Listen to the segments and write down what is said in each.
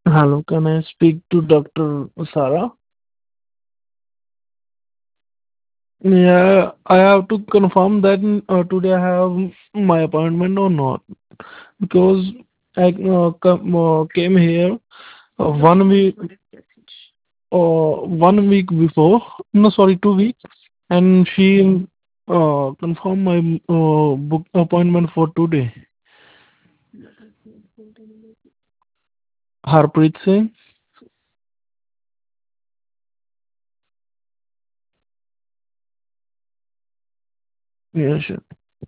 Hello, can I speak to Dr. Sarah? Yeah, I have to confirm that today I have my appointment or not because I came here 1 week 1 week before. No, sorry, 2 weeks, and she confirmed my book appointment for today. Harpreet Singh. Yeah, sure.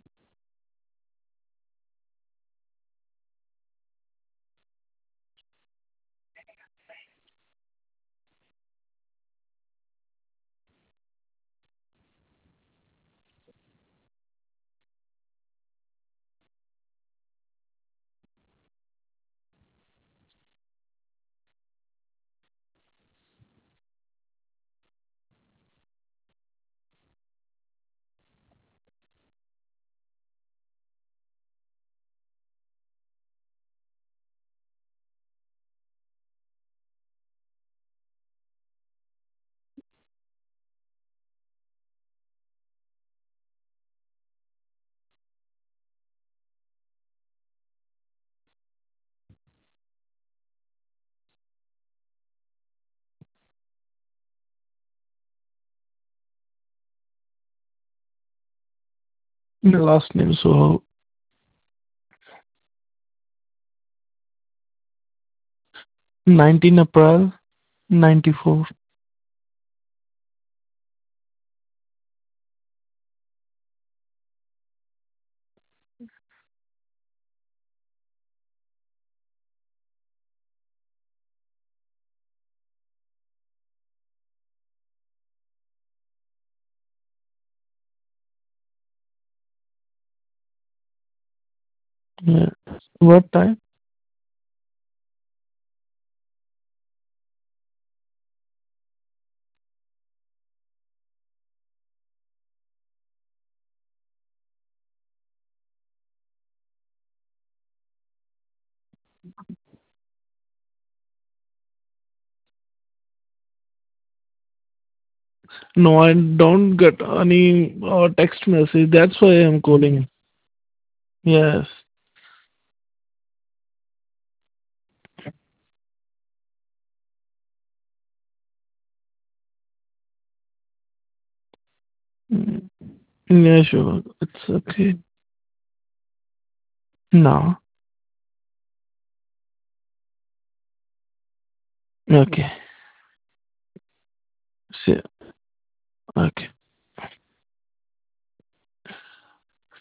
My last name so 19 April 94. Yeah. What time? No, I don't get any text message. That's why I'm calling. Yes. Mm. Yeah, sure. It's okay. No. Okay. See. Okay.